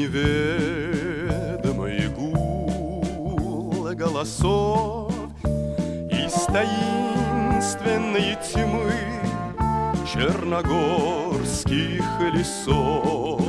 неведомый гул голосов из таинственной тьмы черногорских лесов.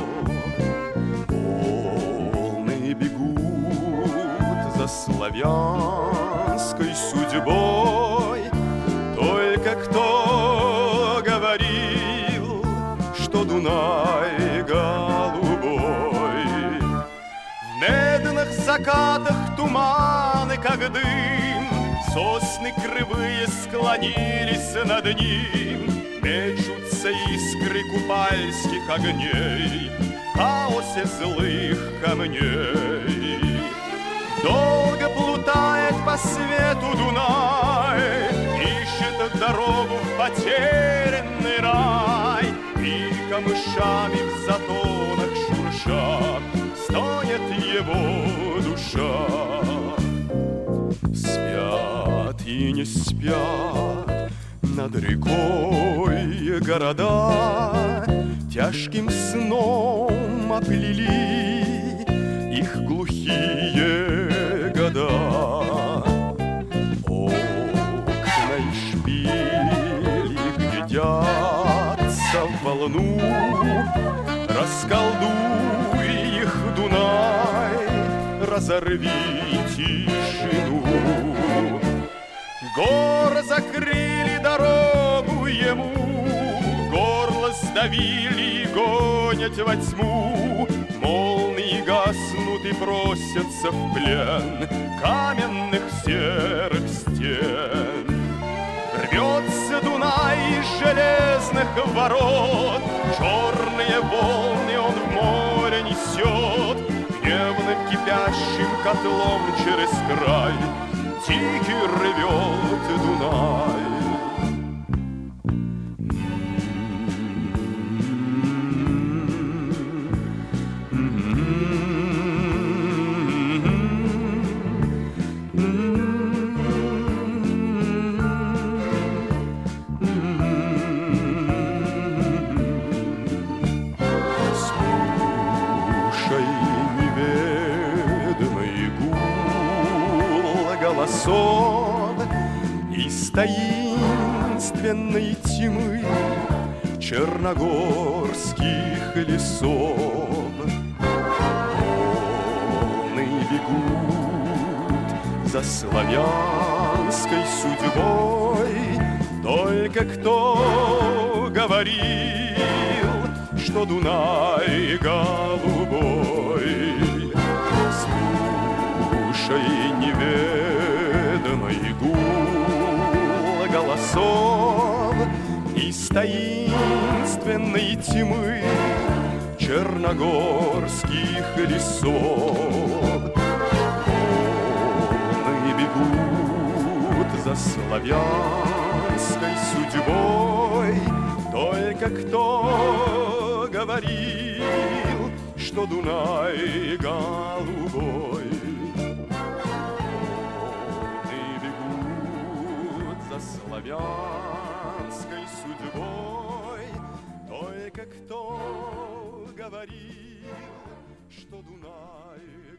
Волны бегут за славянской судьбой. Только кто говорил, что Дунай голубой? В медных закатах туманы, как дым, сосны кривые склонились над ним. Мечутся искры купальских огней в хаосе злых камней. Долго плутает по свету Дунай, ищет дорогу в потерянный рай. И камышами в затонах шуршат, стонет его душа. Спят и не спят над рекой города, тяжким сном оплели их глухие года. Окна и шпили глядятся в волну. Расколдуй их, Дунай, разорви тишину. Гор закрыли дорогу ему, горло сдавили и гонят во тьму. Молнии гаснут и просятся в плен каменных серых стен. Рвется Дунай из железных ворот, черные волны он в море несет. Гневным кипящим котлом через край тихий рвет Дунай. Слушай неведомый гул голосов из таинственной тьмы черногорских лесов. Волны бегут за славянской судьбой. Только кто говорил, что Дунай голубой? Слушай неведомый гул голосов из таинственной тьмы черногорских лесов. Волны бегут за славянской судьбой. Только кто говорил, что Дунай голубой? Волны бегут за славянской судьбой. Только кто говорил, что Дунай